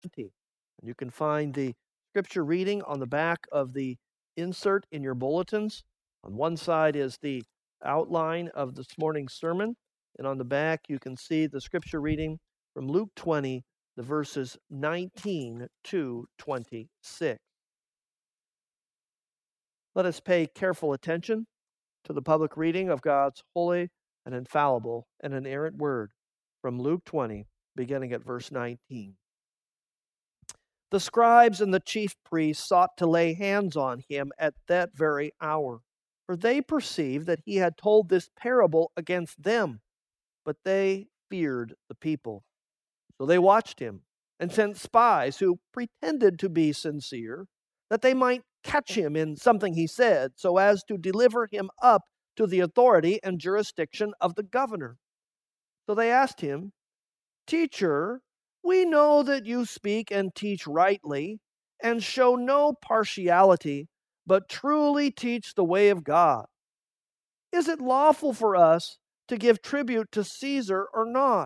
20. And you can find the scripture reading on the back of the insert in your bulletins. On one side is the outline of this morning's sermon, and on the back you can see the scripture reading from Luke 20, the verses 19 to 26. Let us pay careful attention to the public reading of God's holy and infallible and inerrant word from Luke 20, beginning at verse 19. The scribes and the chief priests sought to lay hands on him at that very hour, for they perceived that he had told this parable against them, but they feared the people. So they watched him and sent spies who pretended to be sincere, that they might catch him in something he said, so as to deliver him up to the authority and jurisdiction of the governor. So they asked him, "Teacher, we know that you speak and teach rightly, and show no partiality, but truly teach the way of God. Is it lawful for us to give tribute to Caesar or not?"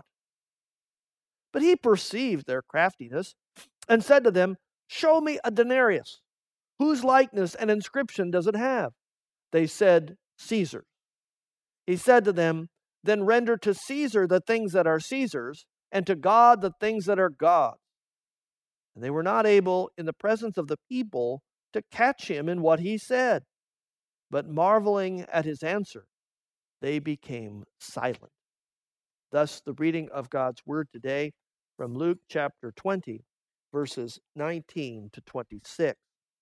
But he perceived their craftiness and said to them, "Show me a denarius. Whose likeness and inscription does it have?" They said, "Caesar's." He said to them, "Then render to Caesar the things that are Caesar's, and to God the things that are God's." And they were not able, in the presence of the people, to catch him in what he said. But marveling at his answer, they became silent. Thus, the reading of God's word today from Luke chapter 20, verses 19 to 26.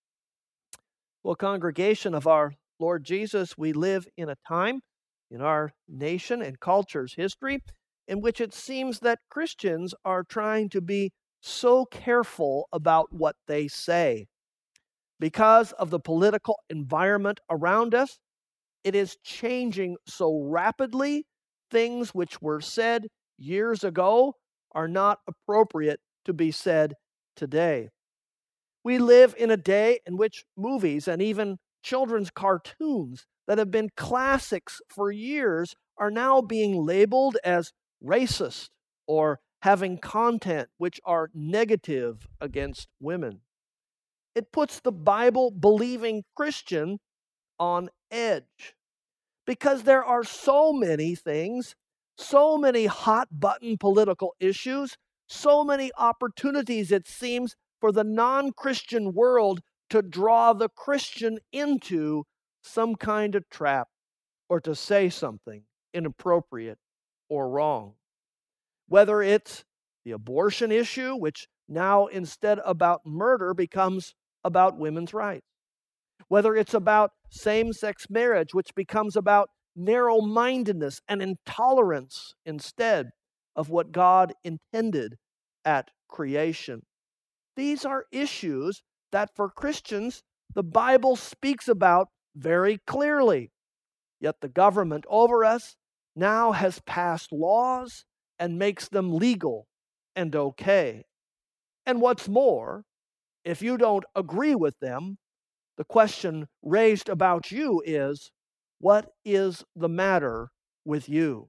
Well, congregation of our Lord Jesus, we live in a time in our nation and culture's history in which it seems that Christians are trying to be so careful about what they say. Because of the political environment around us, it is changing so rapidly. Things which were said years ago are not appropriate to be said today. We live in a day in which movies and even children's cartoons that have been classics for years are now being labeled as racist or having content which are negative against women. It puts the Bible-believing Christian on edge because there are so many things, so many hot-button political issues, so many opportunities, it seems, for the non-Christian world to draw the Christian into some kind of trap or to say something inappropriate or wrong. Whether it's the abortion issue, which now instead about murder becomes about women's rights. Whether it's about same-sex marriage, which becomes about narrow-mindedness and intolerance instead of what God intended at creation. These are issues that for Christians, the Bible speaks about very clearly. Yet the government over us now has passed laws and makes them legal and okay. And what's more, if you don't agree with them, the question raised about you is, what is the matter with you?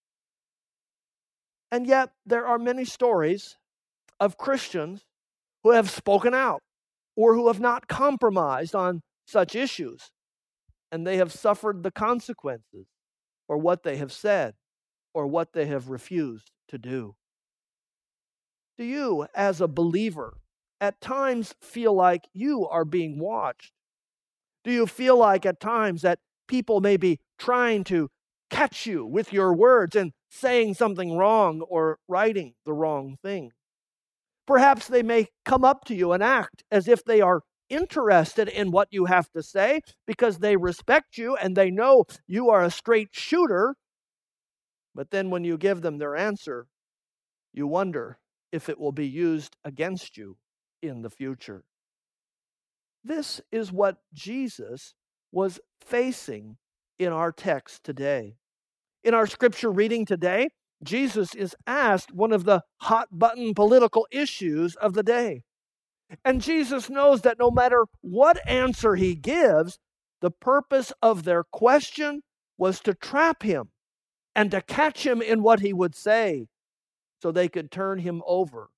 And yet there are many stories of Christians who have spoken out or who have not compromised on such issues, and they have suffered the consequences for what they have said or what they have refused to do. Do you, as a believer, at times feel like you are being watched? Do you feel like at times that people may be trying to catch you with your words and saying something wrong or writing the wrong thing? Perhaps they may come up to you and act as if they are interested in what you have to say because they respect you and they know you are a straight shooter. But then when you give them their answer, you wonder if it will be used against you in the future. This is what Jesus was facing in our text today. In our scripture reading today, Jesus is asked one of the hot-button political issues of the day. And Jesus knows that no matter what answer he gives, the purpose of their question was to trap him and to catch him in what he would say so they could turn him over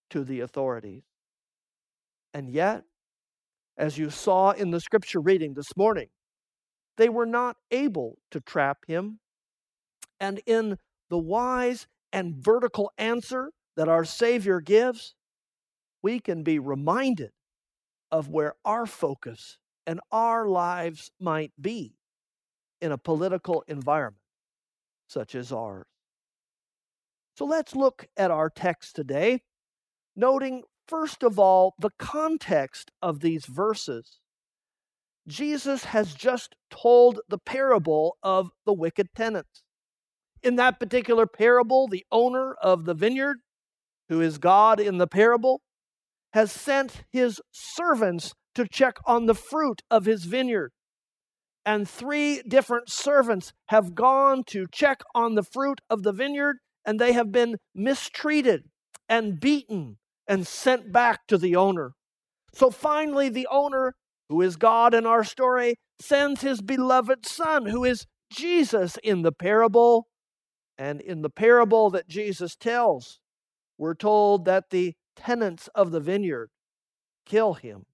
to the authorities. And yet, as you saw in the scripture reading this morning, they were not able to trap him. And in the wise and vertical answer that our Savior gives, we can be reminded of where our focus and our lives might be in a political environment such as ours. So let's look at our text today, noting first of all the context of these verses. Jesus has just told the parable of the wicked tenants. In that particular parable, the owner of the vineyard, who is God in the parable, has sent his servants to check on the fruit of his vineyard. And 3 different servants have gone to check on the fruit of the vineyard, and they have been mistreated and beaten and sent back to the owner. So finally, the owner, who is God in our story, sends his beloved son, who is Jesus in the parable. And in the parable that Jesus tells, we're told that the tenants of the vineyard kill him.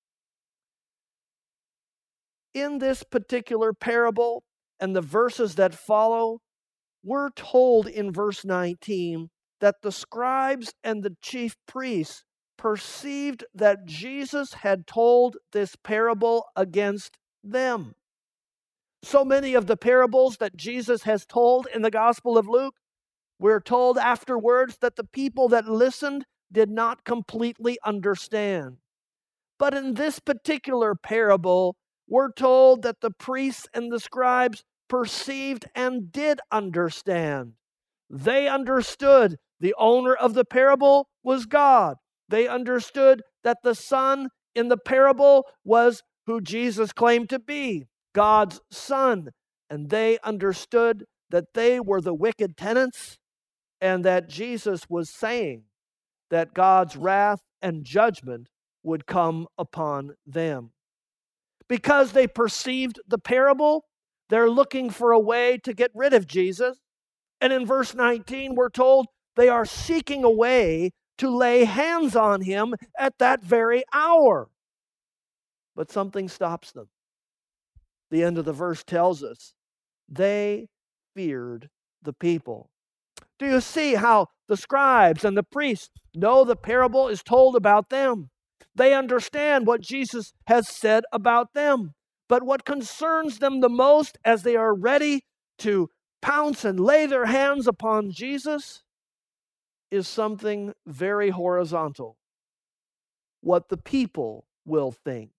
In this particular parable and the verses that follow, we're told in verse 19 that the scribes and the chief priests perceived that Jesus had told this parable against them. So many of the parables that Jesus has told in the Gospel of Luke, we're told afterwards that the people that listened did not completely understand. But in this particular parable, we're told that the priests and the scribes perceived and did understand. They understood the owner of the parable was God. They understood that the son in the parable was who Jesus claimed to be, God's son. And they understood that they were the wicked tenants and that Jesus was saying that God's wrath and judgment would come upon them. Because they perceived the parable, they're looking for a way to get rid of Jesus. And in verse 19, we're told they are seeking a way to lay hands on him at that very hour. But something stops them. The end of the verse tells us they feared the people. Do you see how the scribes and the priests know the parable is told about them? They understand what Jesus has said about them. But what concerns them the most as they are ready to pounce and lay their hands upon Jesus is something very horizontal. What the people will think.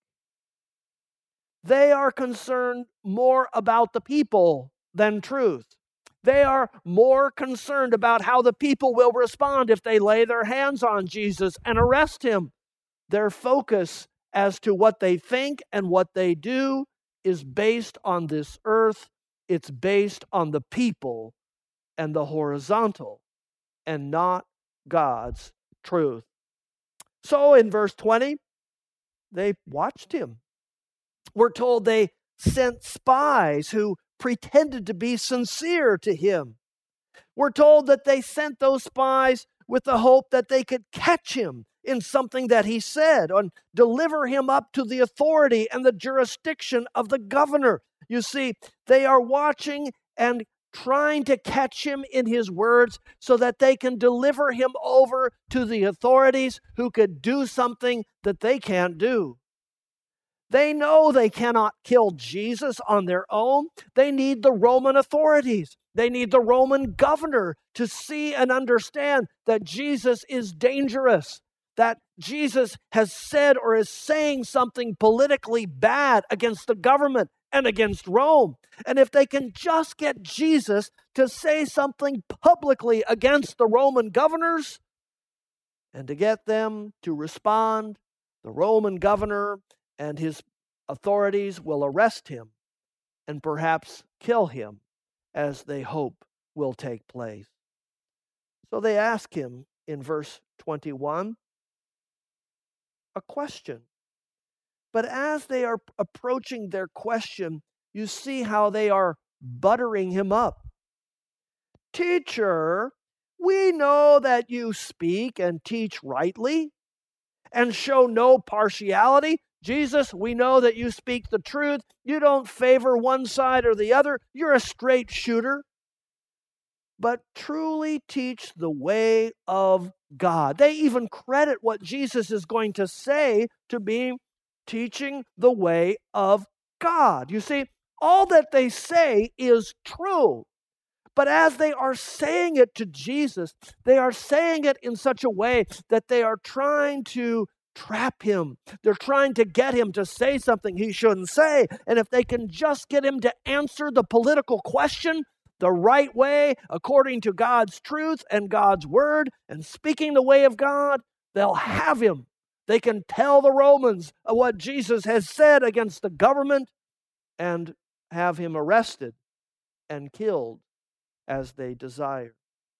They are concerned more about the people than truth. They are more concerned about how the people will respond if they lay their hands on Jesus and arrest him. Their focus as to what they think and what they do is based on this earth. It's based on the people and the horizontal and not God's truth. So in verse 20, they watched him. We're told they sent spies who pretended to be sincere to him. We're told that they sent those spies with the hope that they could catch him in something that he said and deliver him up to the authority and the jurisdiction of the governor. You see, they are watching and trying to catch him in his words so that they can deliver him over to the authorities who could do something that they can't do. They know they cannot kill Jesus on their own. They need the Roman authorities. They need the Roman governor to see and understand that Jesus is dangerous, that Jesus has said or is saying something politically bad against the government and against Rome. And if they can just get Jesus to say something publicly against the Roman governors and to get them to respond, the Roman governor and his authorities will arrest him and perhaps kill him, as they hope will take place. So they ask him in verse 21 a question. But as they are approaching their question, you see how they are buttering him up. Teacher, we know that you speak and teach rightly and show no partiality. Jesus, we know that you speak the truth. You don't favor one side or the other. You're a straight shooter. But truly teach the way of God. They even credit what Jesus is going to say to be teaching the way of God. You see, all that they say is true. But as they are saying it to Jesus, they are saying it in such a way that they are trying to trap him. They're trying to get him to say something he shouldn't say. And if they can just get him to answer the political question the right way, according to God's truth and God's word, and speaking the way of God, they'll have him. They can tell the Romans what Jesus has said against the government and have him arrested and killed as they desire.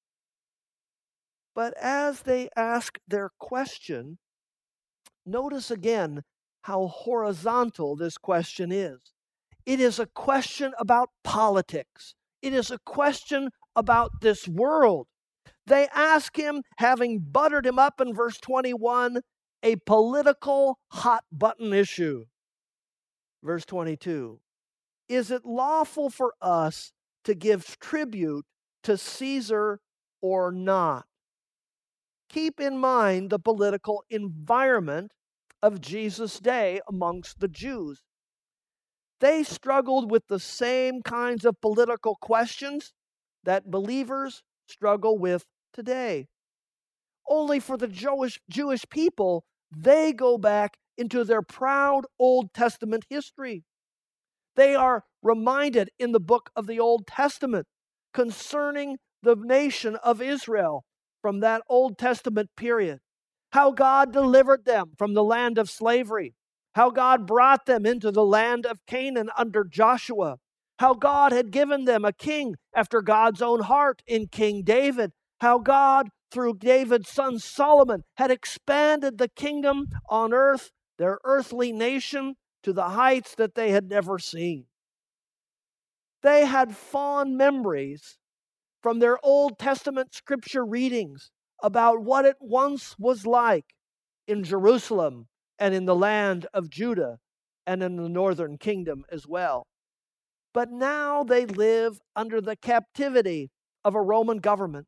But as they ask their question, notice again how horizontal this question is. It is a question about politics. It is a question about this world. They ask him, having buttered him up in verse 21, a political hot button issue. Verse 22, is it lawful for us to give tribute to Caesar or not? Keep in mind the political environment of Jesus' day amongst the Jews. They struggled with the same kinds of political questions that believers struggle with today. Only for the Jewish people, they go back into their proud Old Testament history. They are reminded in the book of the Old Testament concerning the nation of Israel from that Old Testament period, how God delivered them from the land of slavery, how God brought them into the land of Canaan under Joshua, how God had given them a king after God's own heart in King David, how God, through David's son Solomon, had expanded the kingdom on earth, their earthly nation, to the heights that they had never seen. They had fond memories from their Old Testament scripture readings about what it once was like in Jerusalem and in the land of Judah and in the northern kingdom as well. But now they live under the captivity of a Roman government.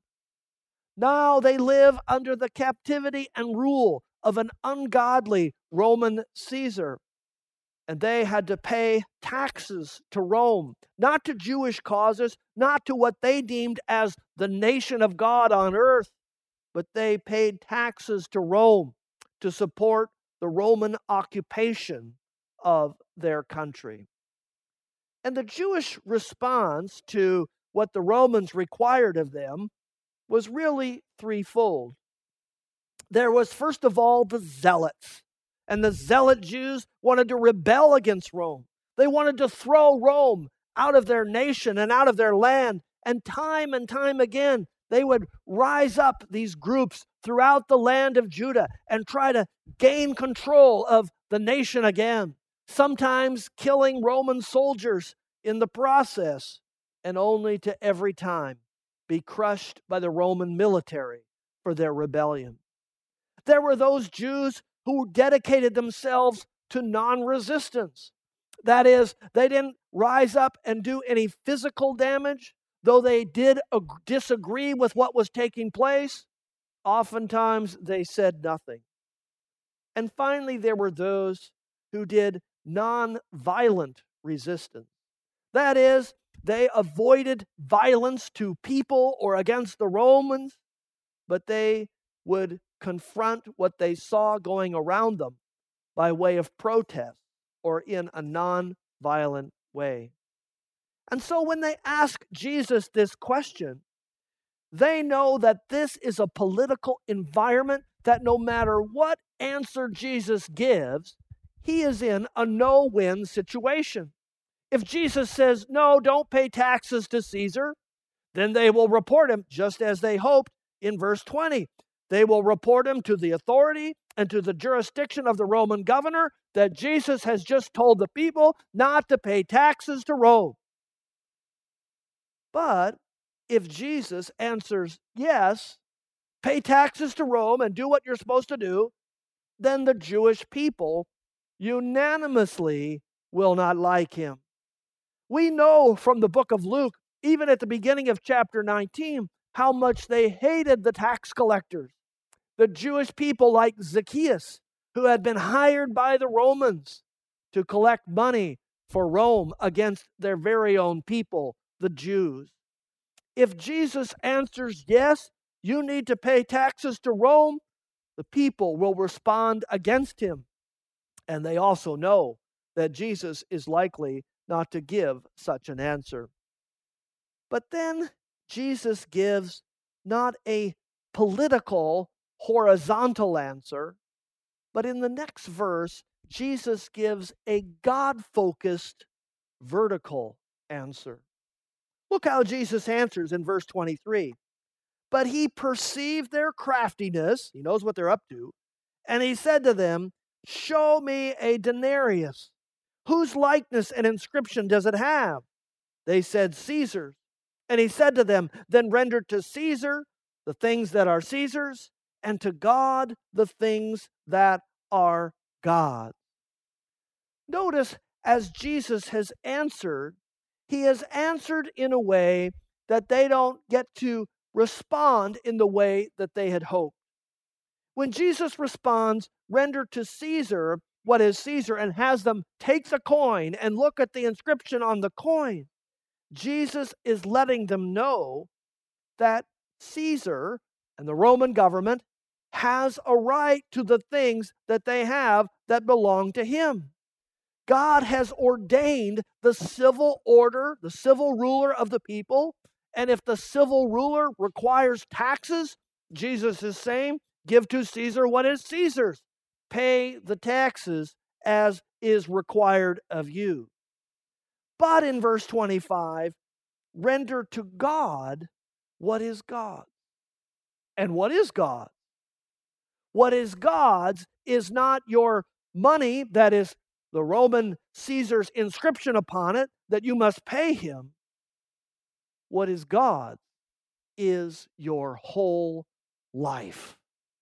Now they live under the captivity and rule of an ungodly Roman Caesar. And they had to pay taxes to Rome, not to Jewish causes, not to what they deemed as the nation of God on earth, but they paid taxes to Rome to support the Roman occupation of their country. And the Jewish response to what the Romans required of them was really threefold. There was, first of all, the zealots. And the zealot Jews wanted to rebel against Rome. They wanted to throw Rome out of their nation and out of their land. And time again, they would rise up, these groups, throughout the land of Judah and try to gain control of the nation again, sometimes killing Roman soldiers in the process, and only to every time be crushed by the Roman military for their rebellion. There were those Jews who dedicated themselves to non-resistance. That is, they didn't rise up and do any physical damage, though they did disagree with what was taking place. Oftentimes, they said nothing. And finally, there were those who did non-violent resistance. That is, they avoided violence to people or against the Romans, but they would confront what they saw going around them by way of protest or in a non-violent way. And so when they ask Jesus this question, they know that this is a political environment that no matter what answer Jesus gives, he is in a no-win situation. If Jesus says, no, don't pay taxes to Caesar, then they will report him, just as they hoped in verse 20. They will report him to the authority and to the jurisdiction of the Roman governor that Jesus has just told the people not to pay taxes to Rome. But if Jesus answers yes, pay taxes to Rome and do what you're supposed to do, then the Jewish people unanimously will not like him. We know from the book of Luke, even at the beginning of chapter 19, how much they hated the tax collectors, the Jewish people like Zacchaeus, who had been hired by the Romans to collect money for Rome against their very own people, the Jews. If Jesus answers yes, you need to pay taxes to Rome, the people will respond against him. And they also know that Jesus is likely not to give such an answer. But then Jesus gives not a political, horizontal answer, but in the next verse, Jesus gives a God-focused, vertical answer. Look how Jesus answers in verse 23. But he perceived their craftiness, he knows what they're up to, and he said to them, show me a denarius. Whose likeness and inscription does it have? They said, Caesar's. And he said to them, then render to Caesar the things that are Caesar's, and to God the things that are God's. Notice, as Jesus has answered, he has answered in a way that they don't get to respond in the way that they had hoped. When Jesus responds, render to Caesar what is Caesar, and has them take the coin and look at the inscription on the coin, Jesus is letting them know that Caesar and the Roman government has a right to the things that they have that belong to him. God has ordained the civil order, the civil ruler of the people, and if the civil ruler requires taxes, Jesus is saying, give to Caesar what is Caesar's. Pay the taxes as is required of you. But in verse 25, render to God what is God's. And what is God's? What is God's is not your money, that is the Roman Caesar's inscription upon it, that you must pay him. What is God's is your whole life.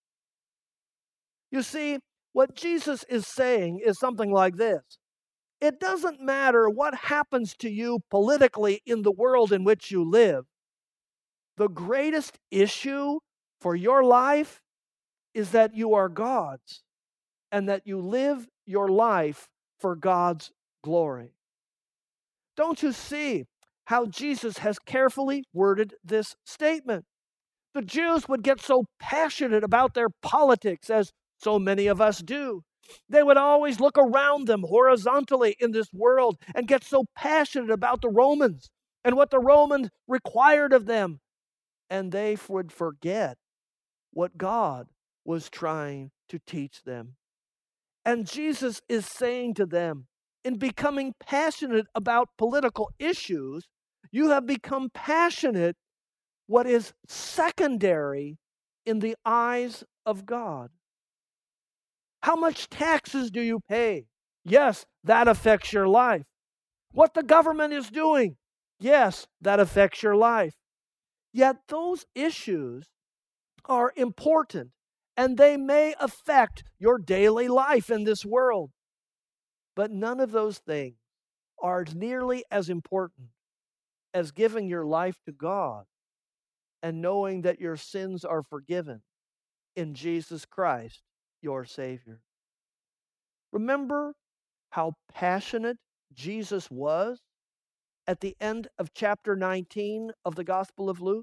You see, what Jesus is saying is something like this. It doesn't matter what happens to you politically in the world in which you live. The greatest issue for your life is that you are God's and that you live your life for God's glory. Don't you see how Jesus has carefully worded this statement? The Jews would get so passionate about their politics, as so many of us do. They would always look around them horizontally in this world and get so passionate about the Romans and what the Romans required of them. And they would forget what God was trying to teach them. And Jesus is saying to them, in becoming passionate about political issues, you have become passionate what is secondary in the eyes of God. How much taxes do you pay? Yes, that affects your life. What the government is doing? Yes, that affects your life. Yet those issues are important, and they may affect your daily life in this world. But none of those things are nearly as important as giving your life to God and knowing that your sins are forgiven in Jesus Christ, your Savior. Remember how passionate Jesus was at the end of chapter 19 of the Gospel of Luke?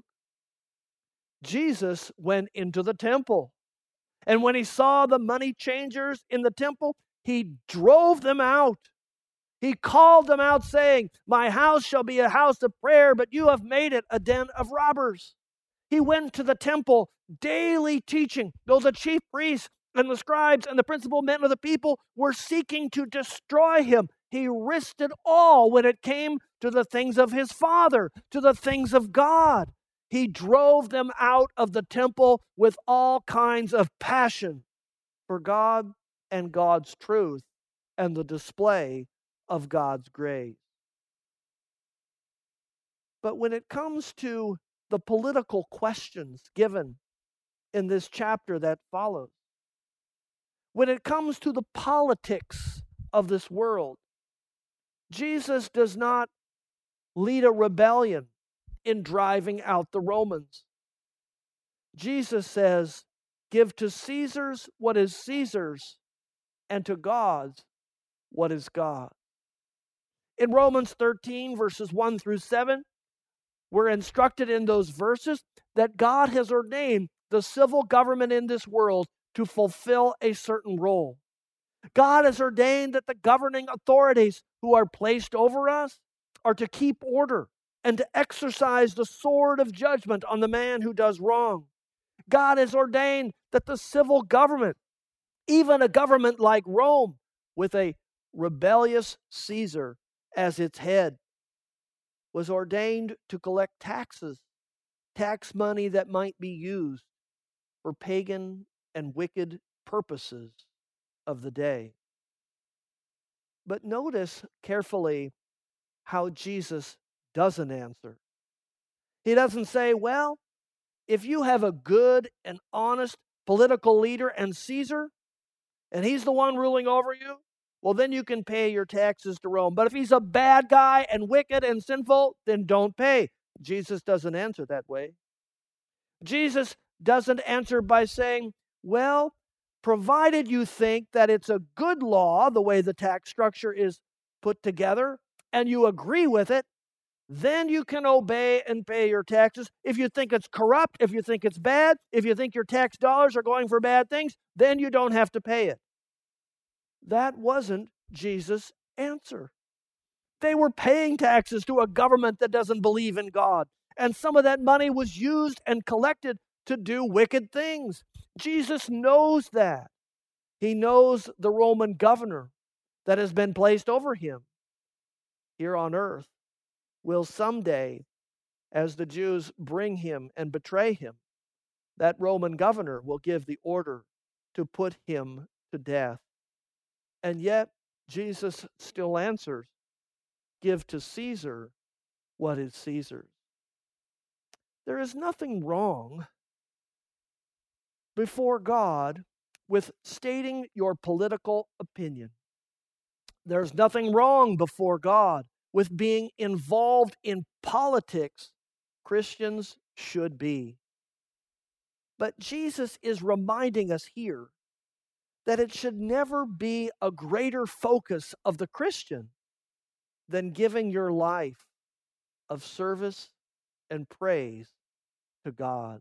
Jesus went into the temple, and when he saw the money changers in the temple, he drove them out. He called them out, saying, my house shall be a house of prayer, but you have made it a den of robbers. He went to the temple daily teaching, though the chief priests and the scribes and the principal men of the people were seeking to destroy him. He risked it all when it came to the things of his Father, to the things of God. He drove them out of the temple with all kinds of passion for God and God's truth and the display of God's grace. But when it comes to the political questions given in this chapter that follows. When it comes to the politics of this world, Jesus does not lead a rebellion in driving out the Romans. Jesus says, "Give to Caesar's what is Caesar's, and to God's what is God." In Romans 13, verses 1 through 7, we're instructed in those verses that God has ordained the civil government in this world to fulfill a certain role. God has ordained that the governing authorities who are placed over us are to keep order and to exercise the sword of judgment on the man who does wrong. God has ordained that the civil government, even a government like Rome, with a rebellious Caesar as its head, was ordained to collect taxes, tax money that might be used for pagan and wicked purposes of the day. But notice carefully how Jesus doesn't answer. He doesn't say, well, if you have a good and honest political leader and Caesar, and he's the one ruling over you, well, then you can pay your taxes to Rome. But if he's a bad guy and wicked and sinful, then don't pay. Jesus doesn't answer that way. Jesus doesn't answer by saying, well, provided you think that it's a good law, the way the tax structure is put together, and you agree with it, then you can obey and pay your taxes. If you think it's corrupt, if you think it's bad, if you think your tax dollars are going for bad things, then you don't have to pay it. That wasn't Jesus' answer. They were paying taxes to a government that doesn't believe in God. And some of that money was used and collected to do wicked things. Jesus knows that. He knows the Roman governor that has been placed over him here on earth will someday, as the Jews bring him and betray him, that Roman governor will give the order to put him to death. And yet, Jesus still answers, "Give to Caesar what is Caesar's." There is nothing wrong before God with stating your political opinion. There's nothing wrong before God with being involved in politics. Christians should be. But Jesus is reminding us here that it should never be a greater focus of the Christian than giving your life of service and praise to God.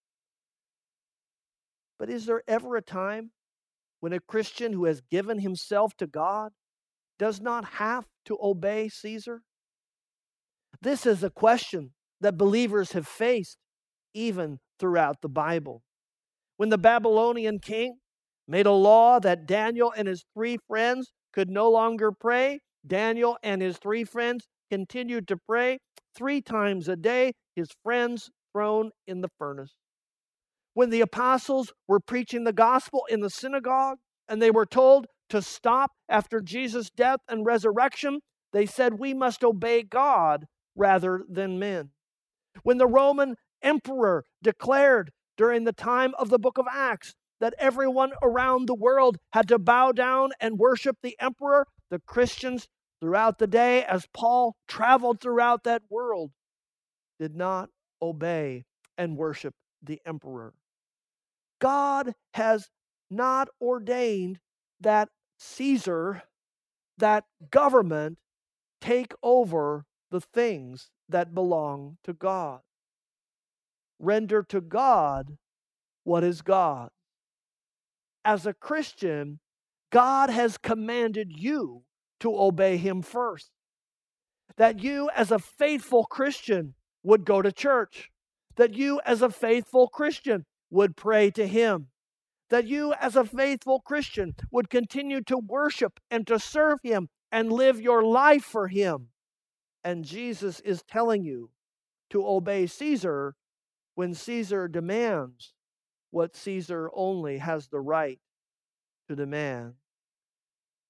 But is there ever a time when a Christian who has given himself to God does not have to obey Caesar? This is a question that believers have faced even throughout the Bible. When the Babylonian king made a law that Daniel and his 3 friends could no longer pray, Daniel and his 3 friends continued to pray 3 times a day, his friends thrown in the furnace. When the apostles were preaching the gospel in the synagogue and they were told to stop after Jesus' death and resurrection, they said, "We must obey God rather than men." When the Roman emperor declared during the time of the book of Acts that everyone around the world had to bow down and worship the emperor, the Christians throughout the day, as Paul traveled throughout that world, did not obey and worship the emperor. God has not ordained that Caesar, that government, take over the things that belong to God. Render to God what is God. As a Christian, God has commanded you to obey Him first. That you, as a faithful Christian, would go to church. That you, as a faithful Christian, would pray to Him. That you, as a faithful Christian, would continue to worship and to serve Him and live your life for Him. And Jesus is telling you to obey Caesar when Caesar demands what Caesar only has the right to demand.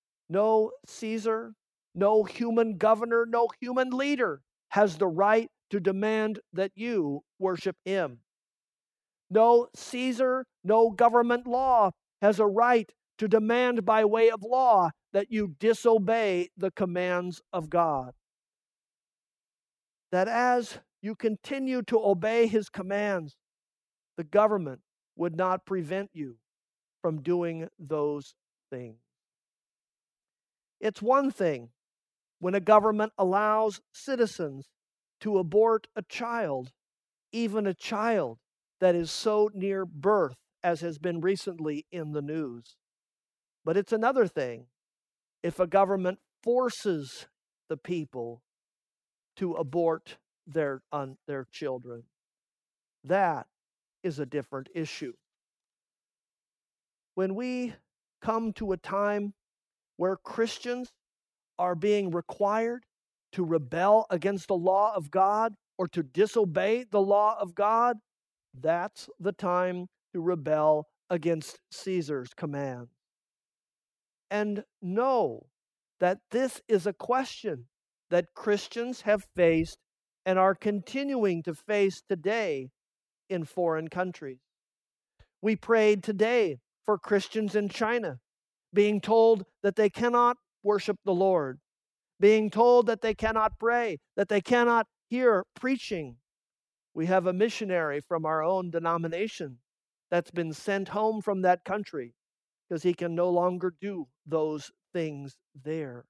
No Caesar, no human governor, no human leader has the right to demand that you worship him. No Caesar, no government law has a right to demand by way of law that you disobey the commands of God. That as you continue to obey his commands, the government would not prevent you from doing those things. It's one thing when a government allows citizens to abort a child, even a child that is so near birth, as has been recently in the news. But it's another thing if a government forces the people to abort their children. That is a different issue. When we come to a time where Christians are being required to rebel against the law of God or to disobey the law of God, that's the time to rebel against Caesar's command. And know that this is a question that Christians have faced and are continuing to face today in foreign countries. We prayed today for Christians in China, being told that they cannot worship the Lord, being told that they cannot pray, that they cannot hear preaching. We have a missionary from our own denomination that's been sent home from that country because he can no longer do those things there.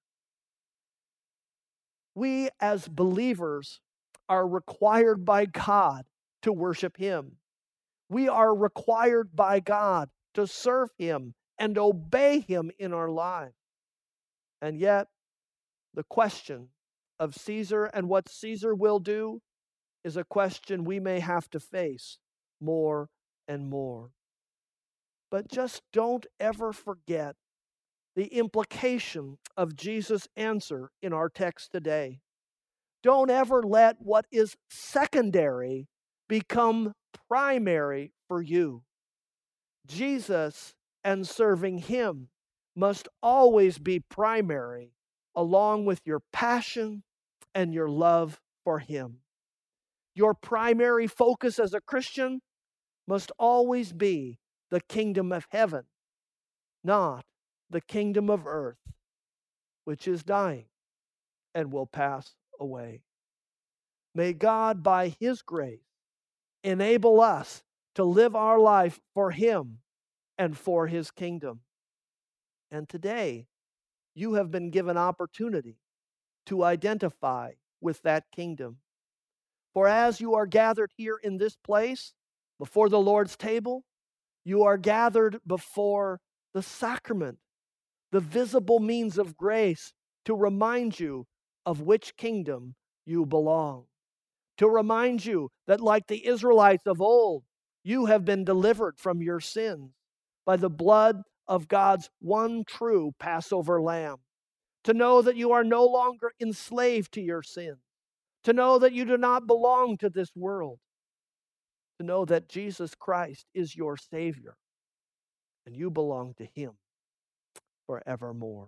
We as believers are required by God to worship him. We are required by God to serve him and obey him in our lives. And yet, the question of Caesar and what Caesar will do is a question we may have to face more and more. But just don't ever forget the implication of Jesus' answer in our text today. Don't ever let what is secondary become primary for you. Jesus and serving him must always be primary, along with your passion and your love for him. Your primary focus as a Christian must always be the kingdom of heaven, not the kingdom of earth, which is dying and will pass away. May God, by his grace, enable us to live our life for him and for his kingdom. And today, you have been given opportunity to identify with that kingdom. For as you are gathered here in this place, before the Lord's table, you are gathered before the sacrament, the visible means of grace to remind you of which kingdom you belong. To remind you that, like the Israelites of old, you have been delivered from your sins by the blood of God's one true Passover lamb. To know that you are no longer enslaved to your sin. To know that you do not belong to this world. To know that Jesus Christ is your Savior and you belong to him forevermore.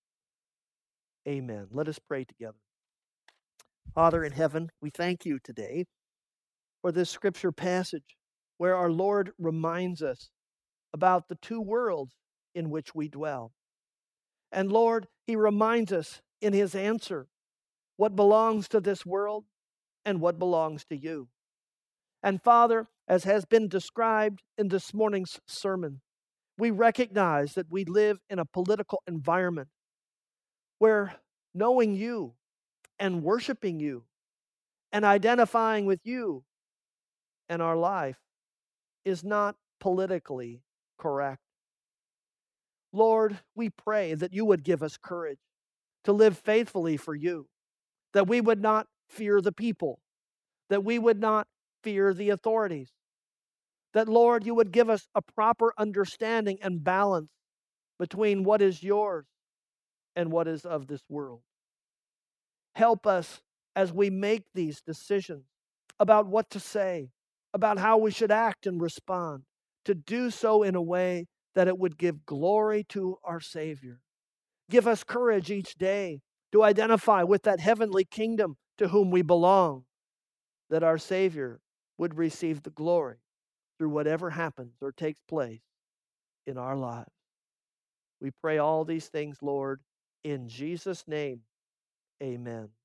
Amen. Let us pray together. Father in heaven, we thank you today for this scripture passage where our Lord reminds us about the two worlds in which we dwell. And Lord, he reminds us in his answer what belongs to this world and what belongs to you. And Father, as has been described in this morning's sermon, we recognize that we live in a political environment where knowing you and worshiping you and identifying with you and our life is not politically correct. Lord, we pray that you would give us courage to live faithfully for you, that we would not fear the people, that we would not fear the authorities, that, Lord, you would give us a proper understanding and balance between what is yours and what is of this world. Help us as we make these decisions about what to say, about how we should act and respond, to do so in a way that it would give glory to our Savior. Give us courage each day to identify with that heavenly kingdom to whom we belong, that our Savior would receive the glory through whatever happens or takes place in our lives. We pray all these things, Lord, in Jesus' name. Amen.